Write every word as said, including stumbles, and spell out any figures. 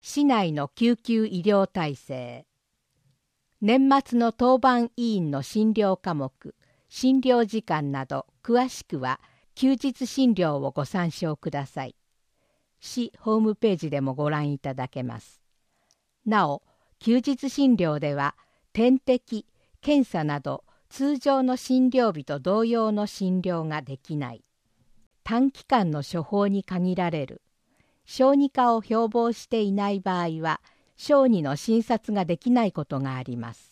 市内の救急医療体制、年末の当番委員の診療科目、診療時間など詳しくは休日診療をご参照ください。市ホームページでもご覧いただけます。なお、休日診療では点滴、検査など通常の診療日と同様の診療ができない。短期間の処方に限られる。小児科を標榜していない場合は、小児の診察ができないことがあります。